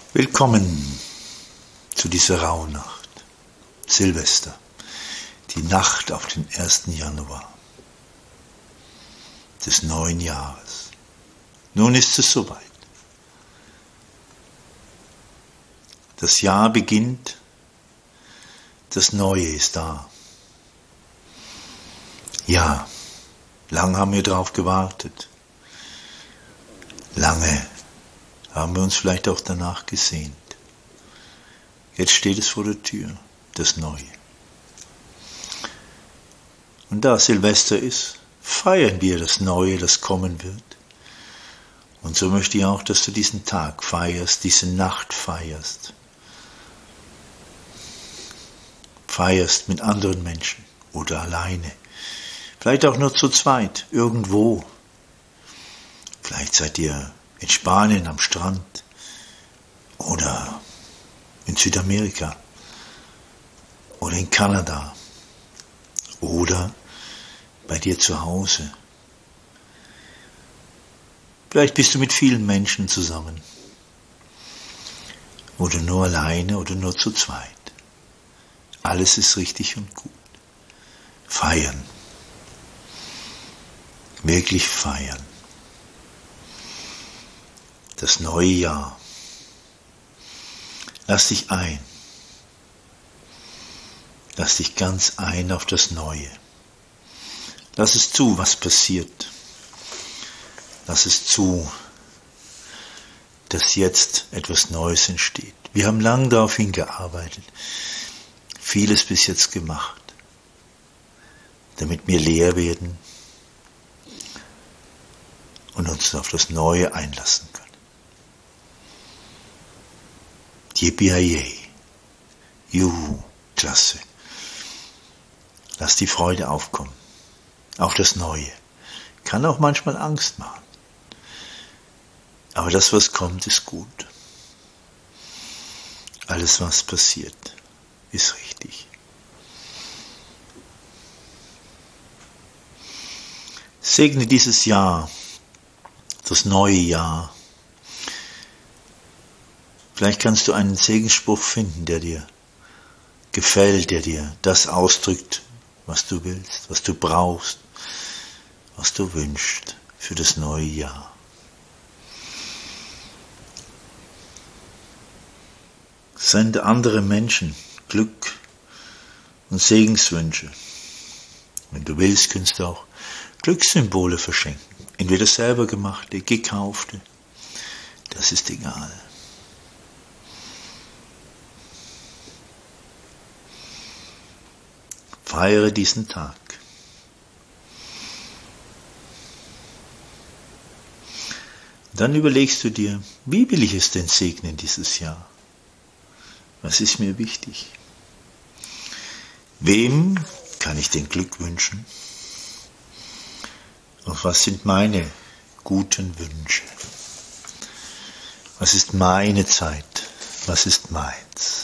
Willkommen zu dieser Rauhnacht, Silvester, die Nacht auf den 1. Januar des neuen Jahres. Nun ist es soweit. Das Jahr beginnt, das Neue ist da. Ja, lange haben wir darauf gewartet. Lange haben wir uns vielleicht auch danach gesehnt. Jetzt steht es vor der Tür, das Neue. Und da Silvester ist, feiern wir das Neue, das kommen wird. Und so möchte ich auch, dass du diesen Tag feierst, diese Nacht feierst. Feierst mit anderen Menschen oder alleine. Vielleicht auch nur zu zweit, irgendwo. Vielleicht seid ihr in Spanien am Strand oder in Südamerika oder in Kanada oder bei dir zu Hause. Vielleicht bist du mit vielen Menschen zusammen oder nur alleine oder nur zu zweit. Alles ist richtig und gut. Feiern. Wirklich feiern. Das neue Jahr. Lass dich ein. Lass dich ganz ein auf das Neue. Lass es zu, was passiert. Lass es zu, dass jetzt etwas Neues entsteht. Wir haben lange darauf hingearbeitet, vieles bis jetzt gemacht, damit wir leer werden und uns auf das Neue einlassen können. Yippie-yay. Juhu, klasse. Lass die Freude aufkommen. Auf das Neue. Kann auch manchmal Angst machen. Aber das, was kommt, ist gut. Alles, was passiert, ist richtig. Segne dieses Jahr, das neue Jahr. Vielleicht kannst du einen Segensspruch finden, der dir gefällt, der dir das ausdrückt, was du willst, was du brauchst, was du wünschst für das neue Jahr. Sende andere Menschen Glück und Segenswünsche. Wenn du willst, kannst du auch Glückssymbole verschenken. Entweder selber gemachte, gekaufte. Das ist egal. Feiere diesen Tag. Dann überlegst du dir, wie will ich es denn segnen dieses Jahr? Was ist mir wichtig? Wem kann ich denn Glück wünschen? Und was sind meine guten Wünsche? Was ist meine Zeit? Was ist meins?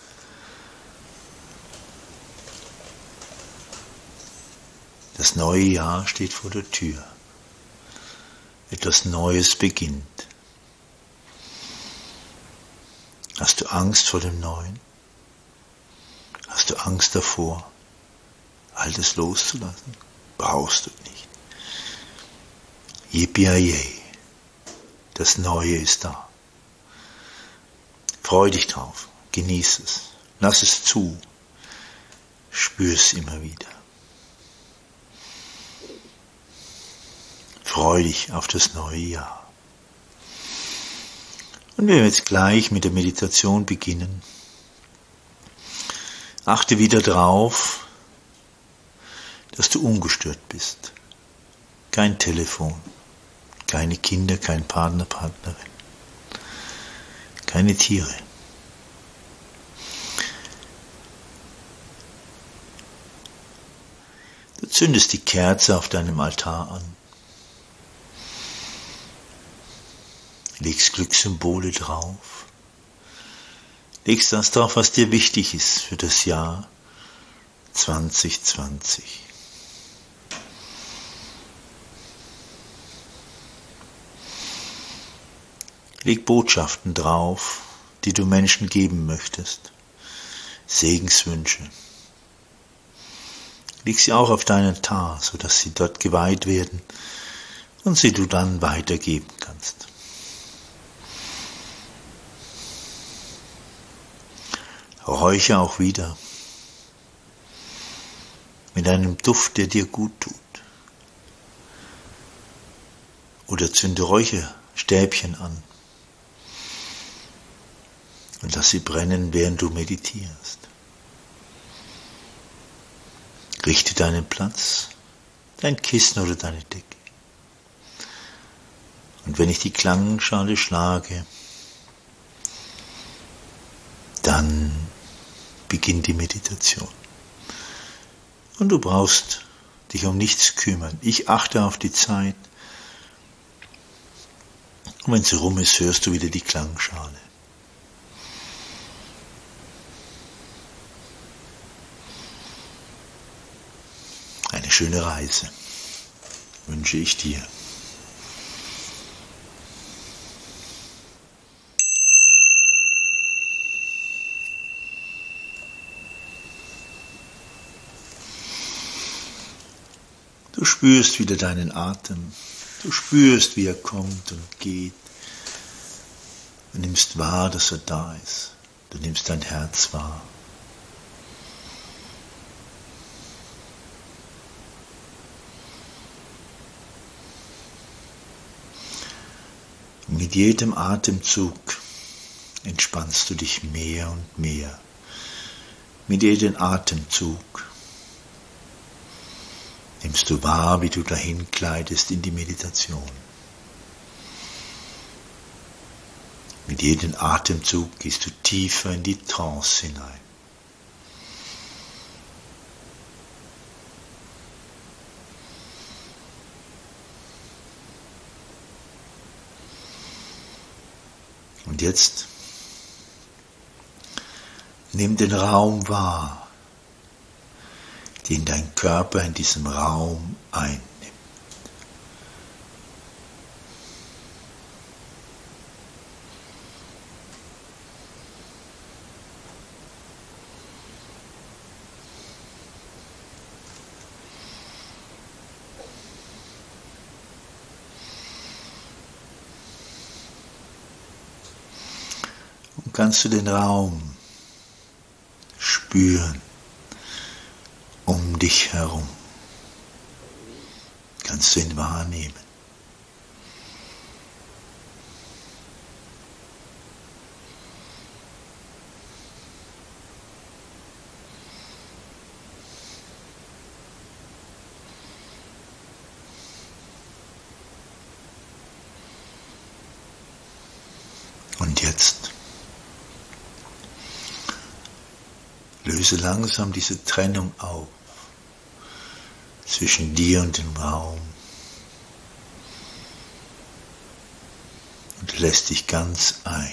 Das neue Jahr steht vor der Tür. Etwas Neues beginnt. Hast du Angst vor dem Neuen? Hast du Angst davor, Altes loszulassen? Brauchst du nicht. Yippie-yay. Das Neue ist da. Freu dich drauf. Genieß es. Lass es zu. Spür es immer wieder. Freu dich auf das neue Jahr. Und wir werden jetzt gleich mit der Meditation beginnen. Achte wieder drauf, dass du ungestört bist. Kein Telefon, keine Kinder, kein Partner, Partnerin, keine Tiere. Du zündest die Kerze auf deinem Altar an. Legst Glückssymbole drauf. Legst das drauf, was dir wichtig ist für das Jahr 2020. Leg Botschaften drauf, die du Menschen geben möchtest. Segenswünsche. Leg sie auch auf deinen Altar, sodass sie dort geweiht werden und sie du dann weitergeben kannst. Räuche auch wieder mit einem Duft, der dir gut tut. Oder zünde Räucherstäbchen an und lass sie brennen, während du meditierst. Richte deinen Platz, dein Kissen oder deine Decke. Und wenn ich die Klangschale schlage, dann beginnt die Meditation. Und du brauchst dich um nichts kümmern. Ich achte auf die Zeit. Und wenn sie rum ist, hörst du wieder die Klangschale. Eine schöne Reise wünsche ich dir. Du spürst wieder deinen Atem. Du spürst, wie er kommt und geht. Du nimmst wahr, dass er da ist. Du nimmst dein Herz wahr. Mit jedem Atemzug entspannst du dich mehr und mehr. Mit jedem Atemzug nimmst du wahr, wie du dahin gleitest in die Meditation. Mit jedem Atemzug gehst du tiefer in die Trance hinein. Und jetzt nimm den Raum wahr, den dein Körper in diesem Raum einnimmt. Und kannst du den Raum spüren um dich herum? Kannst du ihn wahrnehmen? Und jetzt löse langsam diese Trennung auf zwischen dir und dem Raum und lässt dich ganz ein.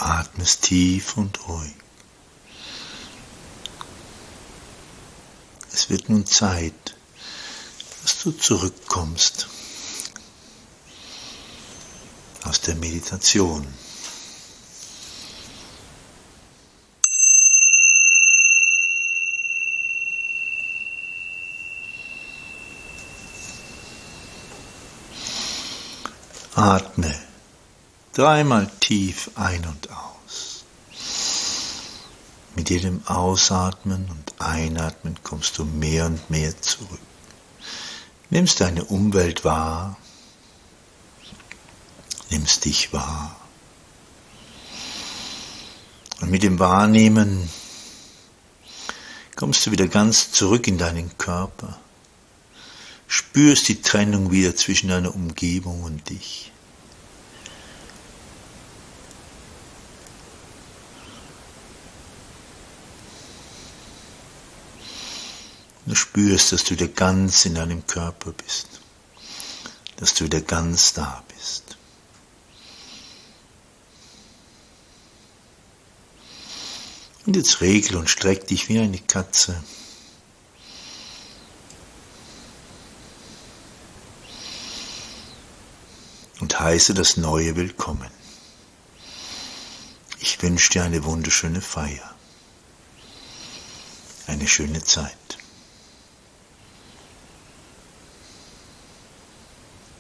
atmest tief und ruhig. Es wird nun Zeit, dass du zurückkommst aus der Meditation. Atme 3-mal tief ein und aus. Mit jedem Ausatmen und Einatmen kommst du mehr und mehr zurück. Nimmst deine Umwelt wahr, nimmst dich wahr. Und mit dem Wahrnehmen kommst du wieder ganz zurück in deinen Körper. Spürst die Trennung wieder zwischen deiner Umgebung und dich. Du spürst, dass du wieder ganz in deinem Körper bist, dass du wieder ganz da bist. Und jetzt regel und streck dich wie eine Katze. Und heiße das Neue willkommen. Ich wünsche dir eine wunderschöne Feier, eine schöne Zeit.